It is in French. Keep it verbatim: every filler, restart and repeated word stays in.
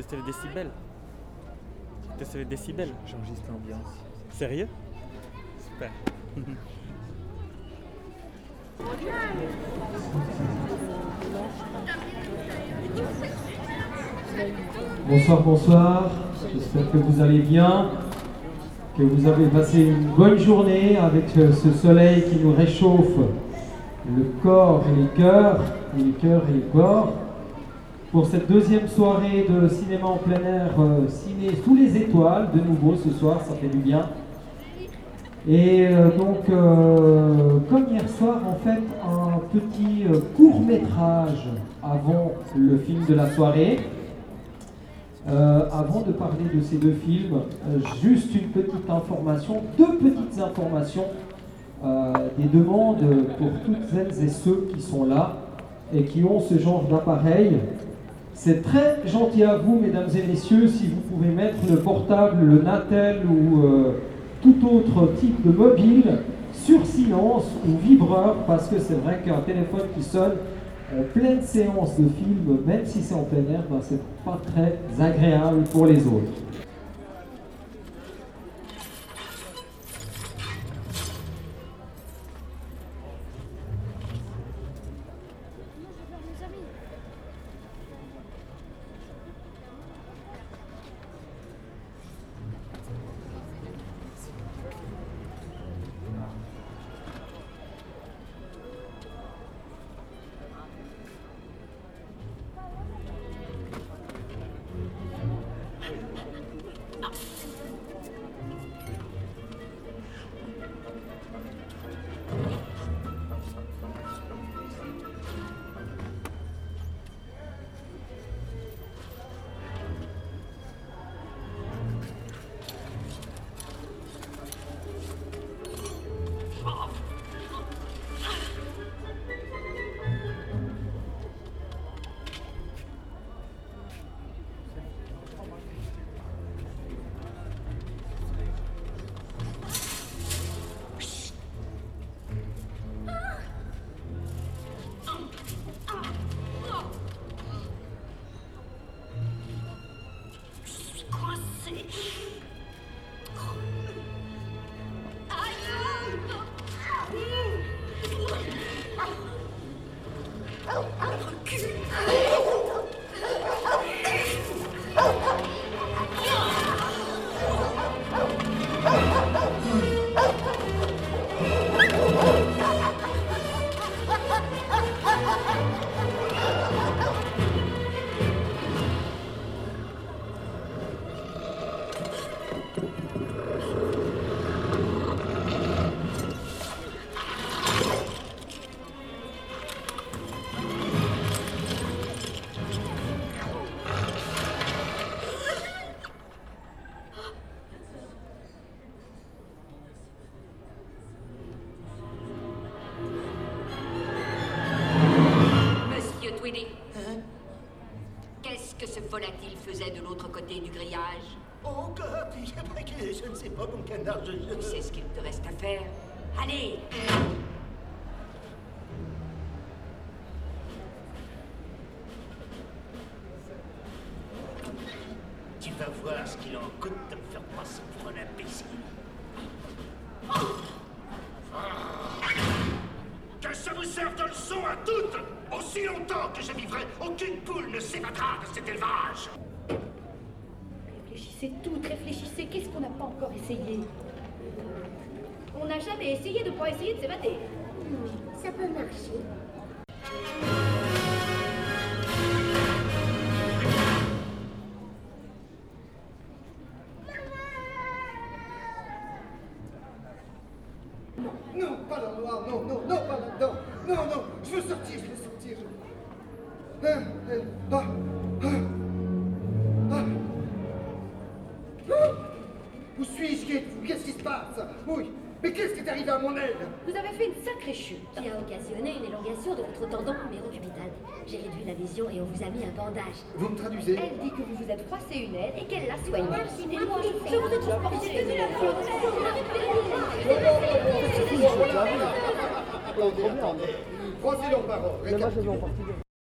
tester les décibels. Tester les décibels. J'enregistre l'ambiance. Sérieux? Super. Bonsoir, bonsoir. J'espère que vous allez bien, que vous avez passé une bonne journée avec ce soleil qui nous réchauffe le corps et les cœurs, et les cœurs et les corps. Pour cette deuxième soirée de cinéma en plein air, euh, ciné sous les étoiles, de nouveau ce soir, ça fait du bien. Et euh, donc, euh, comme hier soir, en fait, un petit euh, court-métrage avant le film de la soirée. Euh, avant de parler de ces deux films, euh, juste une petite information, deux petites informations, euh, des demandes pour toutes celles et ceux qui sont là et qui ont ce genre d'appareil. C'est très gentil à vous, mesdames et messieurs, si vous pouvez mettre le portable, le Natel ou euh, tout autre type de mobile sur silence ou vibreur, parce que c'est vrai qu'un téléphone qui sonne en pleine séance de film, même si c'est en plein air, ben c'est pas très agréable pour les autres. Qu'est-ce que ce volatile faisait de l'autre côté du grillage? Oh, que je ne sais pas, mon canard, je... Tu sais ce qu'il te reste à faire? Allez! Tu vas voir ce qu'il en coûte de me faire passer pour un imbécile. Que ça vous serve de leçon à toutes! Aussi longtemps que je vivrai, aucune poule ne s'évadera de cet élevage! Réfléchissez toutes, réfléchissez, qu'est-ce qu'on n'a pas encore essayé? On n'a jamais essayé de pas essayer de s'évader. Ça peut marcher. Non, pas dans le noir, non, non, non, pas là-dedans. Non, non, je veux sortir, je veux sortir. Je... Ah, ah, ah, ah. Ah. Où suis-je? Qu'est-ce qui se passe? Oui, mais qu'est-ce qui est arrivé à mon aile? Vous avez fait une sacrée chute. Qui a occasionné une élongation de votre tendon mérocubital. J'ai réduit la vision et on vous a mis un bandage. Vous me traduisez? Elle dit que vous vous êtes froissé une aile et qu'elle l'a soignée. Et moi, Je vous ai transporté de la Croisez leurs paroles.